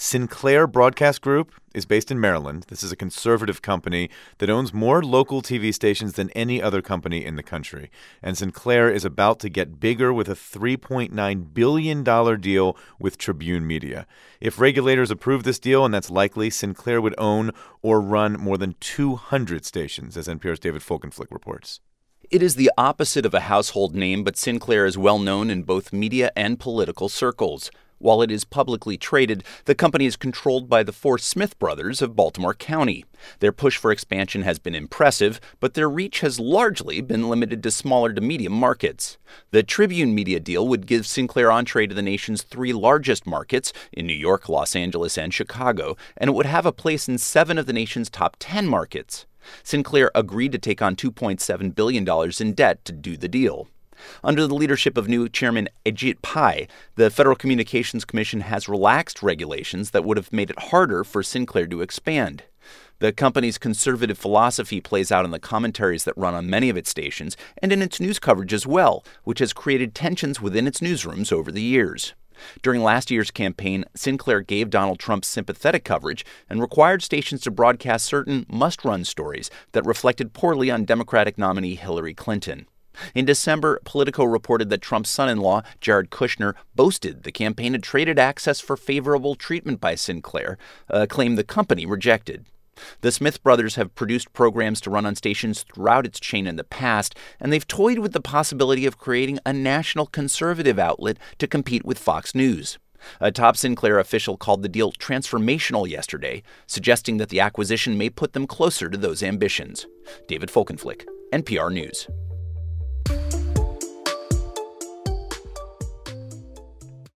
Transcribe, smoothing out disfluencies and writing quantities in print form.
Sinclair Broadcast Group is based in Maryland. This is a conservative company that owns more local TV stations than any other company in the country. And Sinclair is about to get bigger with a $3.9 billion deal with Tribune Media. If regulators approve this deal, and that's likely, Sinclair would own or run more than 200 stations, as NPR's David Folkenflik reports. It is the opposite of a household name, but Sinclair is well known in both media and political circles. While it is publicly traded, the company is controlled by the four Smith brothers of Baltimore County. Their push for expansion has been impressive, but their reach has largely been limited to smaller to medium markets. The Tribune Media deal would give Sinclair entree to the nation's three largest markets in New York, Los Angeles, and Chicago, and it would have a place in 7 of the nation's top 10 markets. Sinclair agreed to take on $2.7 billion in debt to do the deal. Under the leadership of new Chairman Ajit Pai, the Federal Communications Commission has relaxed regulations that would have made it harder for Sinclair to expand. The company's conservative philosophy plays out in the commentaries that run on many of its stations and in its news coverage as well, which has created tensions within its newsrooms over the years. During last year's campaign, Sinclair gave Donald Trump sympathetic coverage and required stations to broadcast certain must-run stories that reflected poorly on Democratic nominee Hillary Clinton. In December, Politico reported that Trump's son-in-law, Jared Kushner, boasted the campaign had traded access for favorable treatment by Sinclair, a claim the company rejected. The Smith brothers have produced programs to run on stations throughout its chain in the past, and they've toyed with the possibility of creating a national conservative outlet to compete with Fox News. A top Sinclair official called the deal transformational yesterday, suggesting that the acquisition may put them closer to those ambitions. David Folkenflik, NPR News.